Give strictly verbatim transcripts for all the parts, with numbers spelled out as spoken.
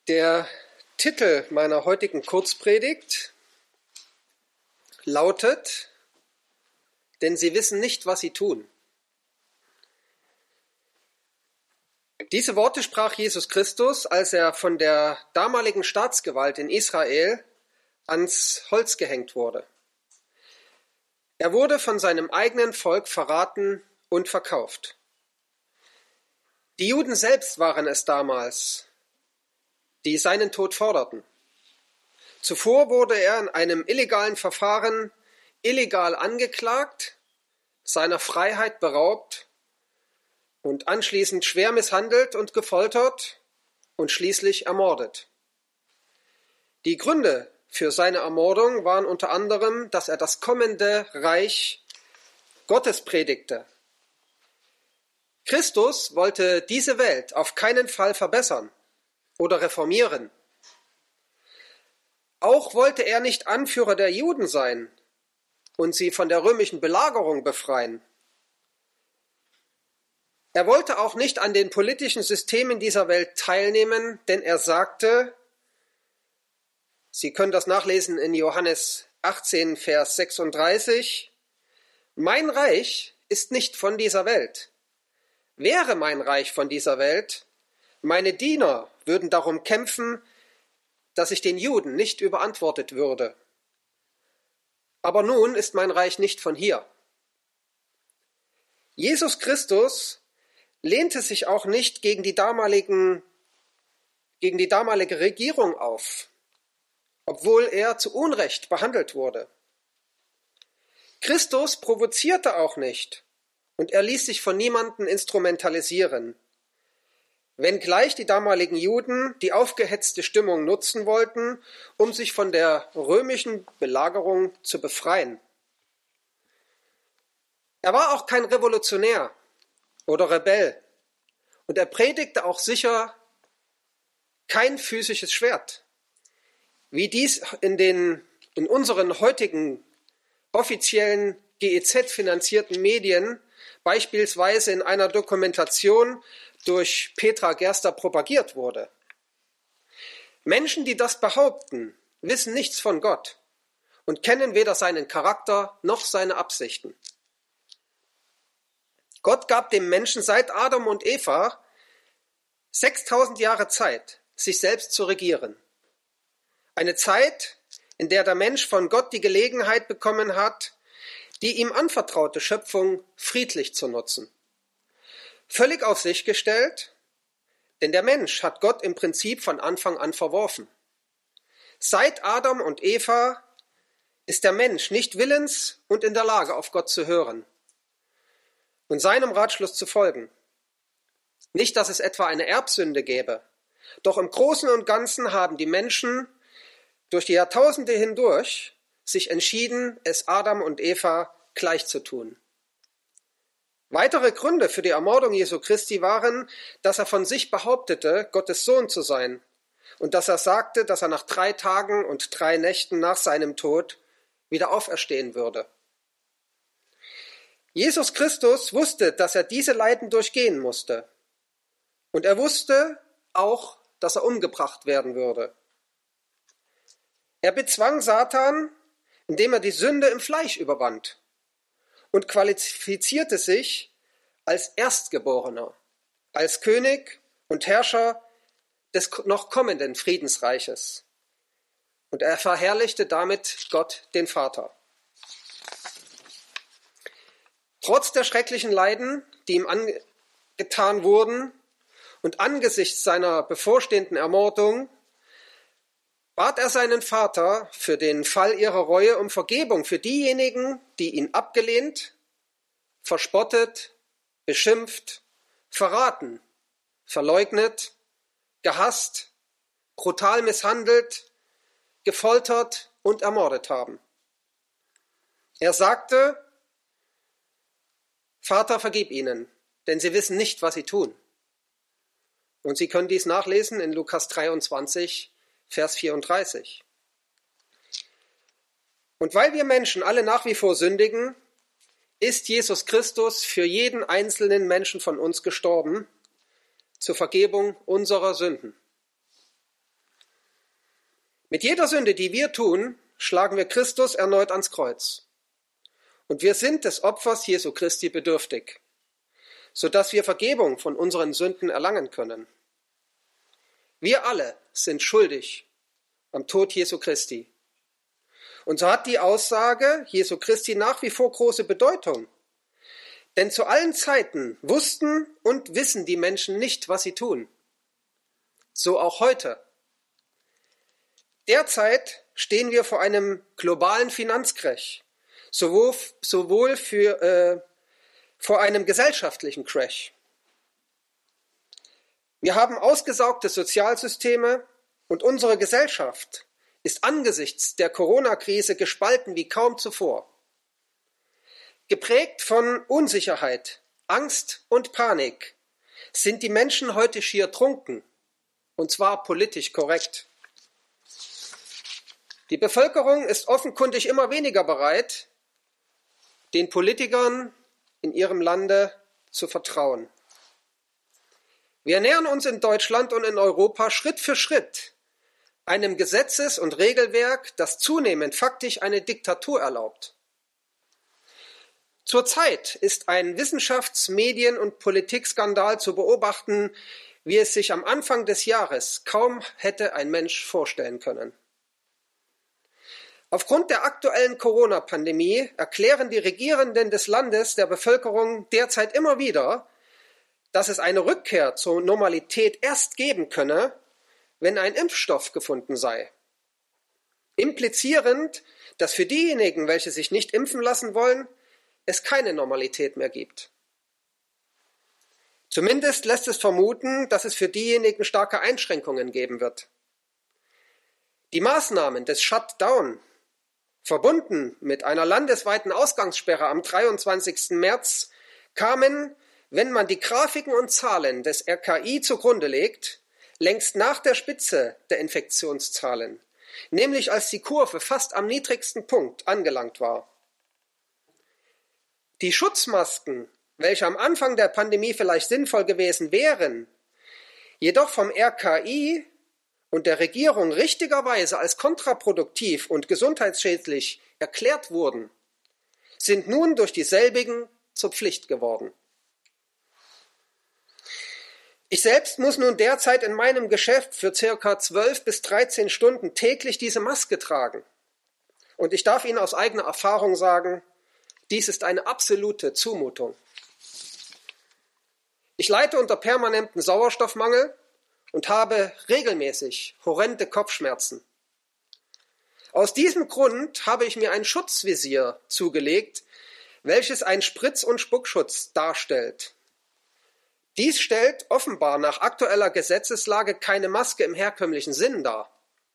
Der Titel meiner heutigen Kurzpredigt lautet: Denn sie wissen nicht, was sie tun. Diese Worte sprach Jesus Christus, als er von der damaligen Staatsgewalt in Israel ans Holz gehängt wurde. Er wurde von seinem eigenen Volk verraten und verkauft. Die Juden selbst waren es damals, die seinen Tod forderten. Zuvor wurde er in einem illegalen Verfahren illegal angeklagt, seiner Freiheit beraubt und anschließend schwer misshandelt und gefoltert und schließlich ermordet. Die Gründe für seine Ermordung waren unter anderem, dass er das kommende Reich Gottes predigte. Christus wollte diese Welt auf keinen Fall verbessern oder reformieren. Auch wollte er nicht Anführer der Juden sein und sie von der römischen Belagerung befreien. Er wollte auch nicht an den politischen Systemen dieser Welt teilnehmen, denn er sagte, Sie können das nachlesen in Johannes achtzehn, Vers sechsunddreißig, mein Reich ist nicht von dieser Welt. Wäre mein Reich von dieser Welt, meine Diener würden darum kämpfen, dass ich den Juden nicht überantwortet würde. Aber nun ist mein Reich nicht von hier. Jesus Christus lehnte sich auch nicht gegen die damaligen, gegen die damalige Regierung auf, obwohl er zu Unrecht behandelt wurde. Christus provozierte auch nicht und er ließ sich von niemandem instrumentalisieren. Wenngleich die damaligen Juden die aufgehetzte Stimmung nutzen wollten, um sich von der römischen Belagerung zu befreien. Er war auch kein Revolutionär oder Rebell und er predigte auch sicher kein physisches Schwert, wie dies in den in unseren heutigen offiziellen G E Z-finanzierten Medien, beispielsweise in einer Dokumentation durch Petra Gerster propagiert wurde. Menschen, die das behaupten, wissen nichts von Gott und kennen weder seinen Charakter noch seine Absichten. Gott gab dem Menschen seit Adam und Eva sechstausend Jahre Zeit, sich selbst zu regieren. Eine Zeit, in der der Mensch von Gott die Gelegenheit bekommen hat, die ihm anvertraute Schöpfung friedlich zu nutzen. Völlig auf sich gestellt, denn der Mensch hat Gott im Prinzip von Anfang an verworfen. Seit Adam und Eva ist der Mensch nicht willens und in der Lage, auf Gott zu hören und seinem Ratschluss zu folgen. Nicht, dass es etwa eine Erbsünde gäbe, doch im Großen und Ganzen haben die Menschen durch die Jahrtausende hindurch sich entschieden, es Adam und Eva gleich zu tun. Weitere Gründe für die Ermordung Jesu Christi waren, dass er von sich behauptete, Gottes Sohn zu sein und dass er sagte, dass er nach drei Tagen und drei Nächten nach seinem Tod wieder auferstehen würde. Jesus Christus wusste, dass er diese Leiden durchgehen musste und er wusste auch, dass er umgebracht werden würde. Er bezwang Satan, indem er die Sünde im Fleisch überwand und qualifizierte sich als Erstgeborener, als König und Herrscher des noch kommenden Friedensreiches. Und er verherrlichte damit Gott, den Vater. Trotz der schrecklichen Leiden, die ihm angetan wurden und angesichts seiner bevorstehenden Ermordung, bat er seinen Vater für den Fall ihrer Reue um Vergebung für diejenigen, die ihn abgelehnt, verspottet, beschimpft, verraten, verleugnet, gehasst, brutal misshandelt, gefoltert und ermordet haben. Er sagte, Vater, vergib ihnen, denn sie wissen nicht, was sie tun. Und Sie können dies nachlesen in Lukas dreiundzwanzig, Vers vierunddreißig. Und weil wir Menschen alle nach wie vor sündigen, ist Jesus Christus für jeden einzelnen Menschen von uns gestorben, zur Vergebung unserer Sünden. Mit jeder Sünde, die wir tun, schlagen wir Christus erneut ans Kreuz. Und wir sind des Opfers Jesu Christi bedürftig, sodass wir Vergebung von unseren Sünden erlangen können. Wir alle sind schuldig am Tod Jesu Christi. Und so hat die Aussage Jesu Christi nach wie vor große Bedeutung. Denn zu allen Zeiten wussten und wissen die Menschen nicht, was sie tun. So auch heute. Derzeit stehen wir vor einem globalen Finanzcrash, sowohl, sowohl für, äh, vor einem gesellschaftlichen Crash. Wir haben ausgesaugte Sozialsysteme und unsere Gesellschaft ist angesichts der Corona-Krise gespalten wie kaum zuvor. Geprägt von Unsicherheit, Angst und Panik sind die Menschen heute schier trunken, und zwar politisch korrekt. Die Bevölkerung ist offenkundig immer weniger bereit, den Politikern in ihrem Lande zu vertrauen. Wir nähern uns in Deutschland und in Europa Schritt für Schritt einem Gesetzes- und Regelwerk, das zunehmend faktisch eine Diktatur erlaubt. Zurzeit ist ein Wissenschafts-, Medien- und Politikskandal zu beobachten, wie es sich am Anfang des Jahres kaum hätte ein Mensch vorstellen können. Aufgrund der aktuellen Corona-Pandemie erklären die Regierenden des Landes der Bevölkerung derzeit immer wieder, dass es eine Rückkehr zur Normalität erst geben könne, wenn ein Impfstoff gefunden sei. Implizierend, dass für diejenigen, welche sich nicht impfen lassen wollen, es keine Normalität mehr gibt. Zumindest lässt es vermuten, dass es für diejenigen starke Einschränkungen geben wird. Die Maßnahmen des Shutdown, verbunden mit einer landesweiten Ausgangssperre am dreiundzwanzigsten März, kamen, wenn man die Grafiken und Zahlen des R K I zugrunde legt, längst nach der Spitze der Infektionszahlen, nämlich als die Kurve fast am niedrigsten Punkt angelangt war. Die Schutzmasken, welche am Anfang der Pandemie vielleicht sinnvoll gewesen wären, jedoch vom R K I und der Regierung richtigerweise als kontraproduktiv und gesundheitsschädlich erklärt wurden, sind nun durch dieselbigen zur Pflicht geworden. Ich selbst muss nun derzeit in meinem Geschäft für circa zwölf bis dreizehn Stunden täglich diese Maske tragen. Und ich darf Ihnen aus eigener Erfahrung sagen, dies ist eine absolute Zumutung. Ich leide unter permanentem Sauerstoffmangel und habe regelmäßig horrende Kopfschmerzen. Aus diesem Grund habe ich mir ein Schutzvisier zugelegt, welches einen Spritz- und Spuckschutz darstellt. Dies stellt offenbar nach aktueller Gesetzeslage keine Maske im herkömmlichen Sinn dar.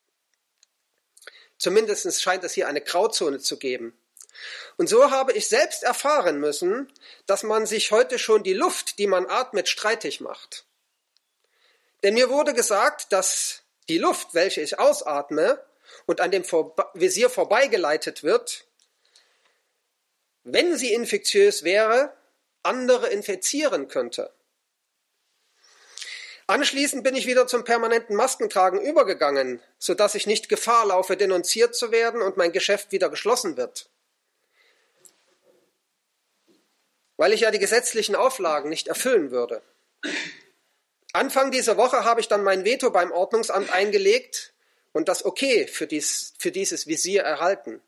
Zumindest scheint es hier eine Grauzone zu geben. Und so habe ich selbst erfahren müssen, dass man sich heute schon die Luft, die man atmet, streitig macht. Denn mir wurde gesagt, dass die Luft, welche ich ausatme und an dem Visier vorbeigeleitet wird, wenn sie infektiös wäre, andere infizieren könnte. Anschließend bin ich wieder zum permanenten Maskentragen übergegangen, sodass ich nicht Gefahr laufe, denunziert zu werden und mein Geschäft wieder geschlossen wird. Weil ich ja die gesetzlichen Auflagen nicht erfüllen würde. Anfang dieser Woche habe ich dann mein Veto beim Ordnungsamt eingelegt und das Okay für, dies, für dieses Visier erhalten.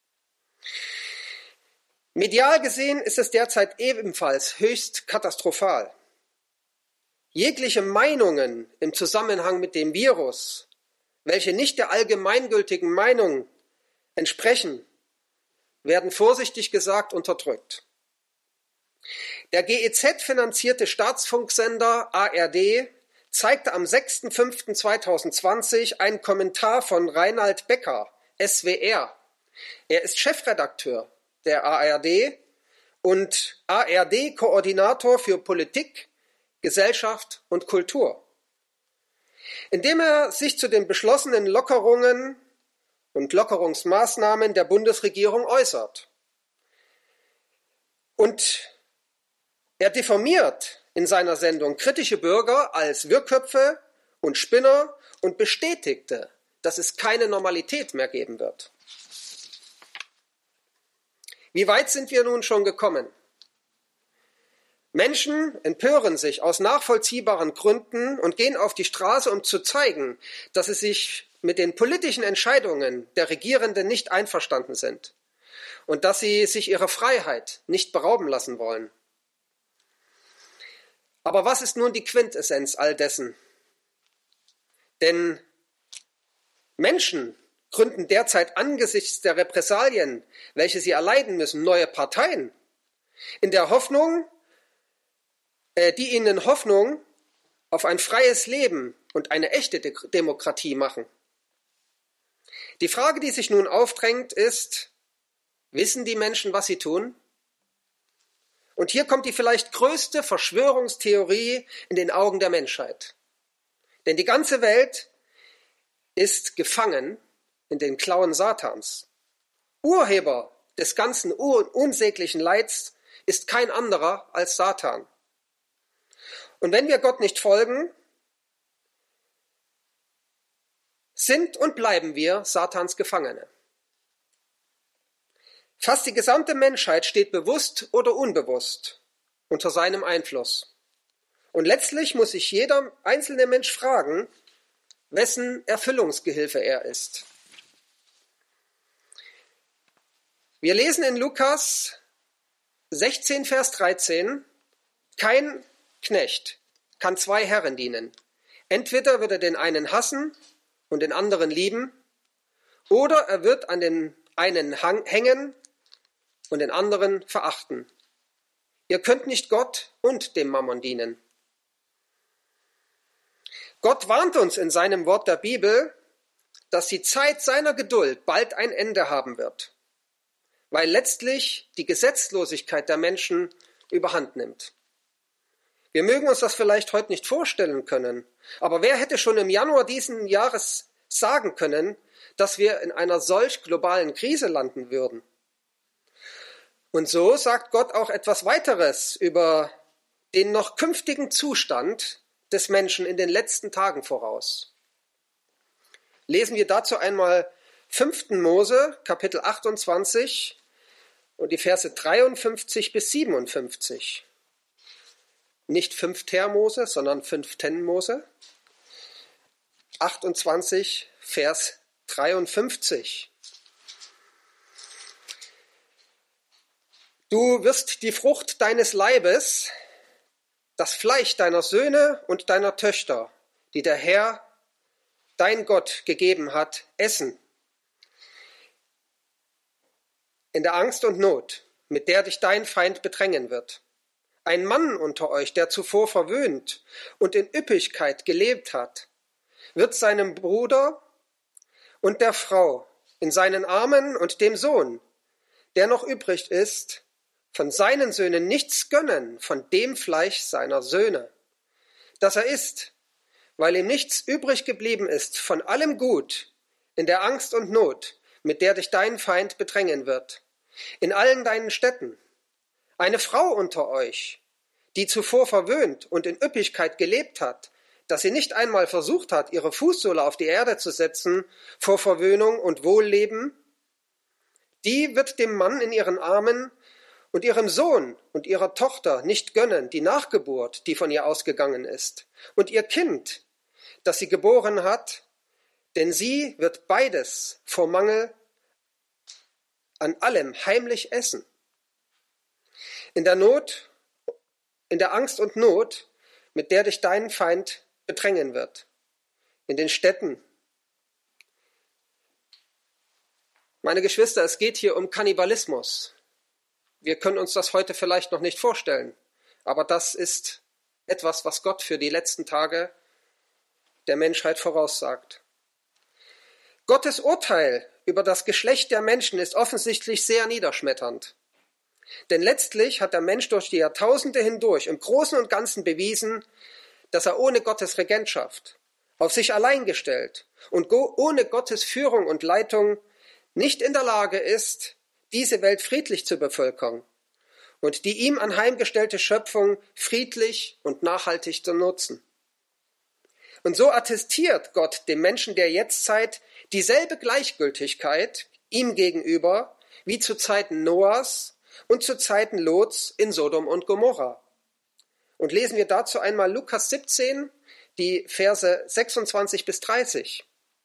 Medial gesehen ist es derzeit ebenfalls höchst katastrophal. Jegliche Meinungen im Zusammenhang mit dem Virus, welche nicht der allgemeingültigen Meinung entsprechen, werden vorsichtig gesagt unterdrückt. Der G E Z-finanzierte Staatsfunksender A R D zeigte am sechster fünfter zweitausendzwanzig einen Kommentar von Reinhard Becker, S W R. Er ist Chefredakteur der A R D und A R D-Koordinator für Politik, Gesellschaft und Kultur, indem er sich zu den beschlossenen Lockerungen und Lockerungsmaßnahmen der Bundesregierung äußert. Und er diffamiert in seiner Sendung kritische Bürger als Wirrköpfe und Spinner und bestätigte dass es keine Normalität mehr geben wird. Wie weit sind wir nun schon gekommen? Menschen empören sich aus nachvollziehbaren Gründen und gehen auf die Straße, um zu zeigen, dass sie sich mit den politischen Entscheidungen der Regierenden nicht einverstanden sind und dass sie sich ihrer Freiheit nicht berauben lassen wollen. Aber was ist nun die Quintessenz all dessen? Denn Menschen gründen derzeit angesichts der Repressalien, welche sie erleiden müssen, neue Parteien, in der Hoffnung, äh, die ihnen Hoffnung auf ein freies Leben und eine echte De- Demokratie machen. Die Frage, die sich nun aufdrängt, ist, wissen die Menschen, was sie tun? Und hier kommt die vielleicht größte Verschwörungstheorie in den Augen der Menschheit. Denn die ganze Welt ist gefangen in den Klauen Satans. Urheber des ganzen unsäglichen Leids ist kein anderer als Satan. Und wenn wir Gott nicht folgen, sind und bleiben wir Satans Gefangene. Fast die gesamte Menschheit steht bewusst oder unbewusst unter seinem Einfluss. Und letztlich muss sich jeder einzelne Mensch fragen, wessen Erfüllungsgehilfe er ist. Wir lesen in Lukas sechzehn, Vers dreizehn, kein Knecht kann zwei Herren dienen. Entweder wird er den einen hassen und den anderen lieben, oder er wird an den einen hängen und den anderen verachten. Ihr könnt nicht Gott und dem Mammon dienen. Gott warnt uns in seinem Wort der Bibel, dass die Zeit seiner Geduld bald ein Ende haben wird, weil letztlich die Gesetzlosigkeit der Menschen überhand nimmt. Wir mögen uns das vielleicht heute nicht vorstellen können, aber wer hätte schon im Januar diesen Jahres sagen können, dass wir in einer solch globalen Krise landen würden? Und so sagt Gott auch etwas weiteres über den noch künftigen Zustand des Menschen in den letzten Tagen voraus. Lesen wir dazu einmal fünften Mose, Kapitel achtundzwanzig und die Verse dreiundfünfzig bis siebenundfünfzig. Nicht fünfter Mose, sondern fünften Mose. achtundzwanzig, Vers dreiundfünfzig. Du wirst die Frucht deines Leibes, das Fleisch deiner Söhne und deiner Töchter, die der Herr, dein Gott, gegeben hat, essen. In der Angst und Not, mit der dich dein Feind bedrängen wird. Ein Mann unter euch, der zuvor verwöhnt und in Üppigkeit gelebt hat, wird seinem Bruder und der Frau in seinen Armen und dem Sohn, der noch übrig ist, von seinen Söhnen nichts gönnen von dem Fleisch seiner Söhne, das er isst, weil ihm nichts übrig geblieben ist von allem Gut in der Angst und Not, mit der dich dein Feind bedrängen wird, in allen deinen Städten. Eine Frau unter euch, die zuvor verwöhnt und in Üppigkeit gelebt hat, dass sie nicht einmal versucht hat, ihre Fußsohle auf die Erde zu setzen vor Verwöhnung und Wohlleben, die wird dem Mann in ihren Armen und ihrem Sohn und ihrer Tochter nicht gönnen, die Nachgeburt, die von ihr ausgegangen ist, und ihr Kind, das sie geboren hat, denn sie wird beides vor Mangel an allem heimlich essen. In der Not, in der Angst und Not, mit der dich dein Feind bedrängen wird, in den Städten. Meine Geschwister, es geht hier um Kannibalismus. Wir können uns das heute vielleicht noch nicht vorstellen, aber das ist etwas, was Gott für die letzten Tage der Menschheit voraussagt. Gottes Urteil über das Geschlecht der Menschen ist offensichtlich sehr niederschmetternd. Denn letztlich hat der Mensch durch die Jahrtausende hindurch im Großen und Ganzen bewiesen, dass er ohne Gottes Regentschaft, auf sich allein gestellt und ohne Gottes Führung und Leitung nicht in der Lage ist, diese Welt friedlich zu bevölkern und die ihm anheimgestellte Schöpfung friedlich und nachhaltig zu nutzen. Und so attestiert Gott dem Menschen der Jetztzeit dieselbe Gleichgültigkeit ihm gegenüber wie zu Zeiten Noahs und zu Zeiten Lots in Sodom und Gomorra. Und lesen wir dazu einmal Lukas siebzehn, die Verse sechsundzwanzig bis dreißig.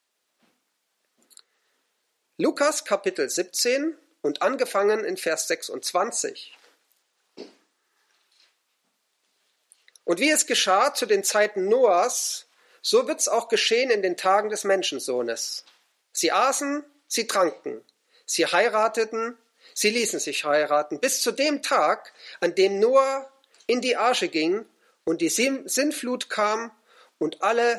Lukas Kapitel siebzehn und angefangen in Vers sechsundzwanzig. Und wie es geschah zu den Zeiten Noahs, so wird es auch geschehen in den Tagen des Menschensohnes. Sie aßen, sie tranken, sie heirateten, sie ließen sich heiraten, bis zu dem Tag, an dem Noah in die Arche ging und die Sintflut kam und alle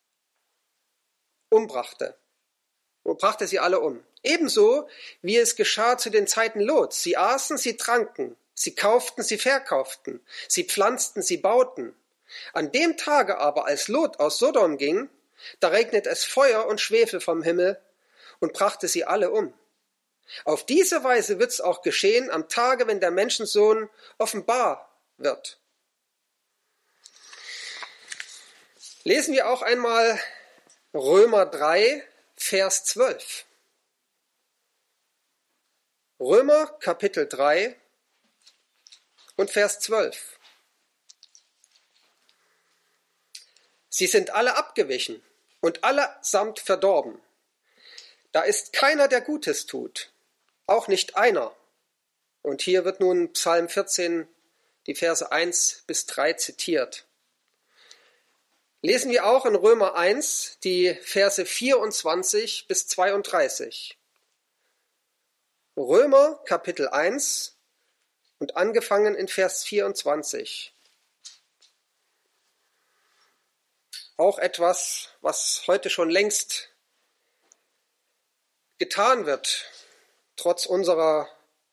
umbrachte. Und brachte sie alle um. Ebenso wie es geschah zu den Zeiten Lots. Sie aßen, sie tranken, sie kauften, sie verkauften, sie pflanzten, sie bauten. An dem Tage aber, als Lot aus Sodom ging, da regnet es Feuer und Schwefel vom Himmel und brachte sie alle um. Auf diese Weise wird es auch geschehen am Tage, wenn der Menschensohn offenbar wird. Lesen wir auch einmal Römer drei, Vers zwölf. Römer Kapitel drei und Vers zwölf. Sie sind alle abgewichen und allesamt verdorben. Da ist keiner, der Gutes tut, auch nicht einer. Und hier wird nun Psalm vierzehn, die Verse eins bis drei zitiert. Lesen wir auch in Römer eins, die Verse vierundzwanzig bis zweiunddreißig. Römer Kapitel eins und angefangen in Vers vierundzwanzig. Auch etwas, was heute schon längst getan wird, trotz unserer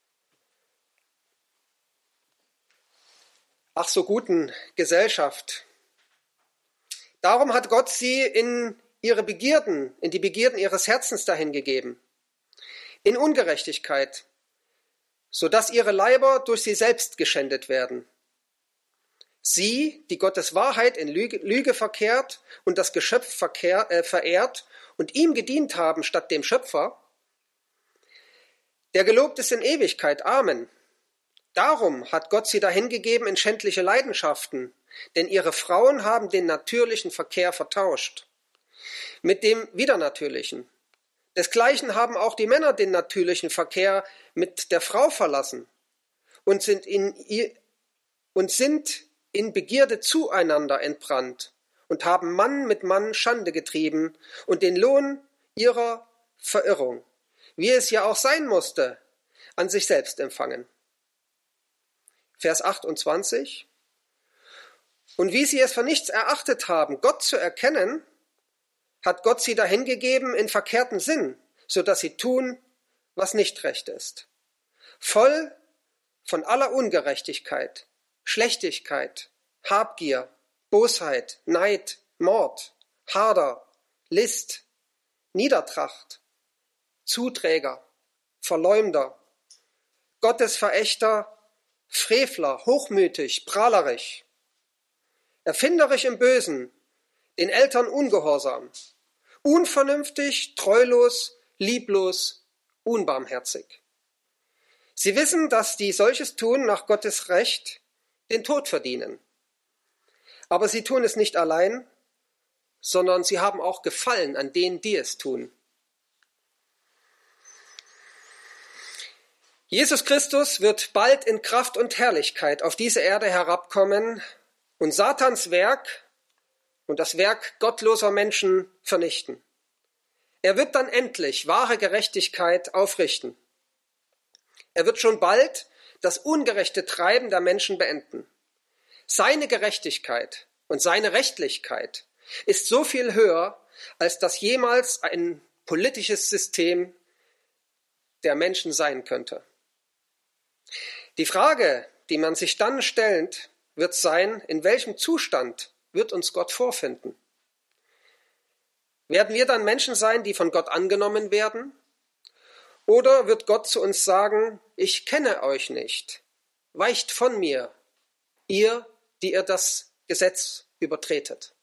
ach so guten Gesellschaft. Darum hat Gott sie in ihre Begierden, in die Begierden ihres Herzens dahingegeben, in Ungerechtigkeit, so dass ihre Leiber durch sie selbst geschändet werden. Sie, die Gottes Wahrheit in Lüge, Lüge verkehrt und das Geschöpf verkehr, äh, verehrt und ihm gedient haben statt dem Schöpfer, der gelobt ist in Ewigkeit. Amen. Darum hat Gott sie dahingegeben in schändliche Leidenschaften, denn ihre Frauen haben den natürlichen Verkehr vertauscht mit dem widernatürlichen. Desgleichen haben auch die Männer den natürlichen Verkehr mit der Frau verlassen und sind in, und sind in Begierde zueinander entbrannt und haben Mann mit Mann Schande getrieben und den Lohn ihrer Verirrung, wie es ja auch sein musste, an sich selbst empfangen. Vers achtundzwanzig. Und wie sie es für nichts erachtet haben, Gott zu erkennen, hat Gott sie dahingegeben in verkehrten Sinn, so dass sie tun, was nicht recht ist. Voll von aller Ungerechtigkeit, Schlechtigkeit, Habgier, Bosheit, Neid, Mord, Hader, List, Niedertracht, Zuträger, Verleumder, Gottesverächter, Frevler, hochmütig, prahlerisch, erfinderisch im Bösen, den Eltern ungehorsam, unvernünftig, treulos, lieblos, unbarmherzig. Sie wissen, dass die solches tun nach Gottes Recht den Tod verdienen. Aber sie tun es nicht allein, sondern sie haben auch Gefallen an denen, die es tun. Jesus Christus wird bald in Kraft und Herrlichkeit auf diese Erde herabkommen und Satans Werk und das Werk gottloser Menschen vernichten. Er wird dann endlich wahre Gerechtigkeit aufrichten. Er wird schon bald das ungerechte Treiben der Menschen beenden. Seine Gerechtigkeit und seine Rechtlichkeit ist so viel höher, als das jemals ein politisches System der Menschen sein könnte. Die Frage, die man sich dann stellt, wird sein, in welchem Zustand wird uns Gott vorfinden? Werden wir dann Menschen sein, die von Gott angenommen werden? Oder wird Gott zu uns sagen, ich kenne euch nicht, weicht von mir, ihr, die ihr das Gesetz übertretet?